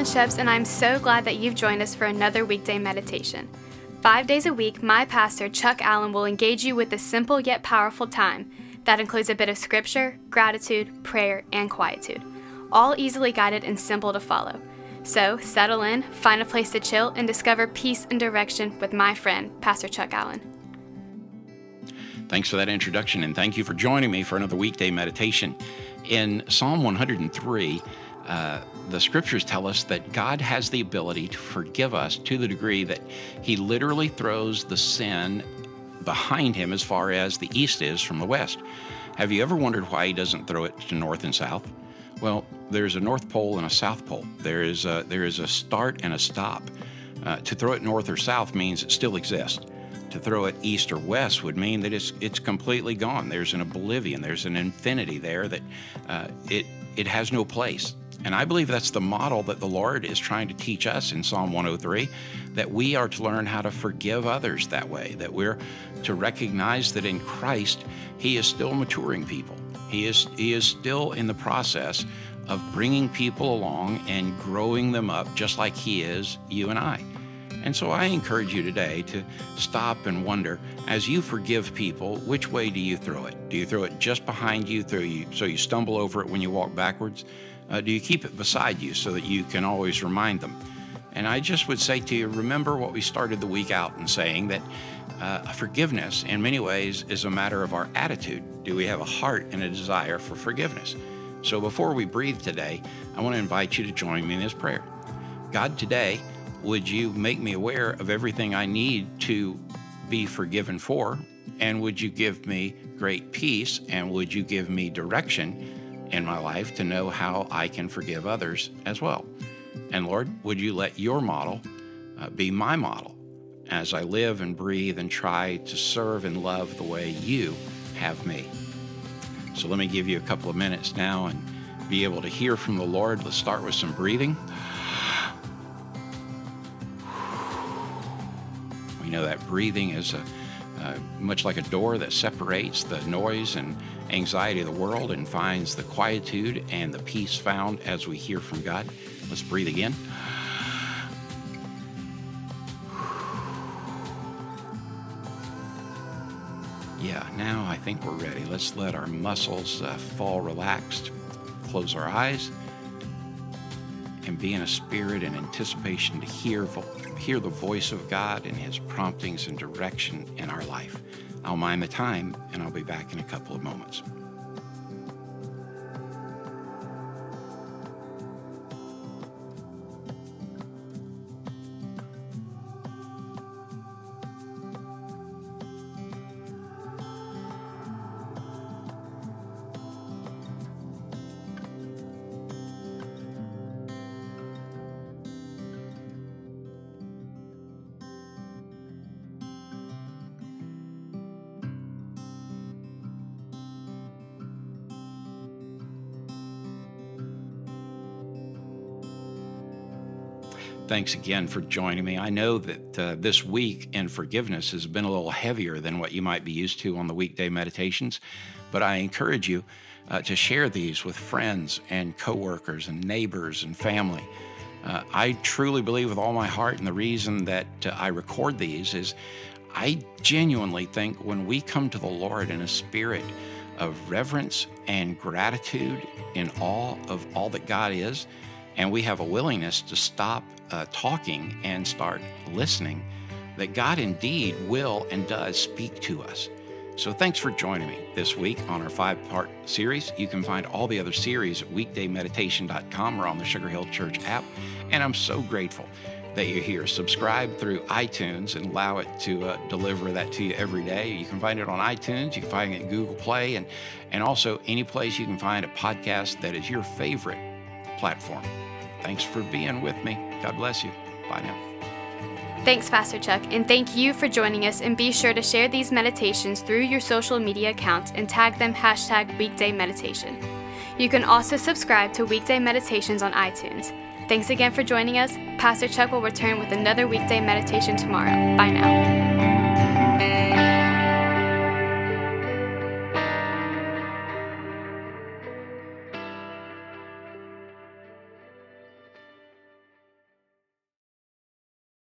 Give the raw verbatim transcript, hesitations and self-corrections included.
Sheps, and I'm so glad that you've joined us for another weekday meditation. Five days a week, my pastor, Chuck Allen, will engage you with a simple yet powerful time that includes a bit of scripture, gratitude, prayer, and quietude, all easily guided and simple to follow. So settle in, find a place to chill, and discover peace and direction with my friend, Pastor Chuck Allen. Thanks for that introduction, and thank you for joining me for another weekday meditation. In Psalm one hundred three, uh, the scriptures tell us that God has the ability to forgive us to the degree that he literally throws the sin behind him as far as the east is from the west. Have you ever wondered why he doesn't throw it to north and south? Well, there's a North Pole and a South Pole. There is a, there is a start and a stop. Uh, to throw it north or south means it still exists. To throw it east or west would mean that it's it's completely gone. There's an oblivion. There's an infinity there that uh, it it has no place. And I believe that's the model that the Lord is trying to teach us in Psalm one oh three, that we are to learn how to forgive others that way, that we're to recognize that in Christ, he is still maturing people. He is he is still in the process of bringing people along and growing them up just like he is you and I. And so I encourage you today to stop and wonder, as you forgive people, which way do you throw it? Do you throw it just behind you, throw you so you stumble over it when you walk backwards? Uh, do you keep it beside you so that you can always remind them? And I just would say to you, remember what we started the week out in saying, that uh, forgiveness in many ways is a matter of our attitude. Do we have a heart and a desire for forgiveness? So before we breathe today, I want to invite you to join me in this prayer. God, today, would you make me aware of everything I need to be forgiven for? And would you give me great peace? And would you give me direction in my life to know how I can forgive others as well? And Lord, would you let your model uh, be my model as I live and breathe and try to serve and love the way you have me? So let me give you a couple of minutes now and be able to hear from the Lord. Let's start with some breathing. We know that breathing is a, uh, much like a door that separates the noise and anxiety of the world and finds the quietude and the peace found as we hear from God. Let's breathe again. Yeah, now I think we're ready. Let's let our muscles uh, fall relaxed, close our eyes, and be in a spirit and anticipation to hear, vo- hear the voice of God and his promptings and direction in our life. I'll mind the time, and I'll be back in a couple of moments. Thanks again for joining me. I know that uh, this week in forgiveness has been a little heavier than what you might be used to on the weekday meditations, but I encourage you uh, to share these with friends and coworkers and neighbors and family. Uh, I truly believe with all my heart, and the reason that uh, I record these is I genuinely think when we come to the Lord in a spirit of reverence and gratitude in awe of all that God is, and we have a willingness to stop uh, talking and start listening, that God indeed will and does speak to us. So thanks for joining me this week on our five-part series. You can find all the other series at weekday meditation dot com or on the Sugar Hill Church app. And I'm so grateful that you're here. Subscribe through iTunes and allow it to uh, deliver that to you every day. You can find it on iTunes. You can find it in Google Play, and, and also any place you can find a podcast that is your favorite platform. Thanks for being with me. God bless you. Bye now. Thanks, Pastor Chuck, and thank you for joining us, and be sure to share these meditations through your social media accounts and tag them hashtag weekday meditation. You can also subscribe to Weekday Meditations on iTunes. Thanks again for joining us. Pastor Chuck will return with another weekday meditation tomorrow. Bye now.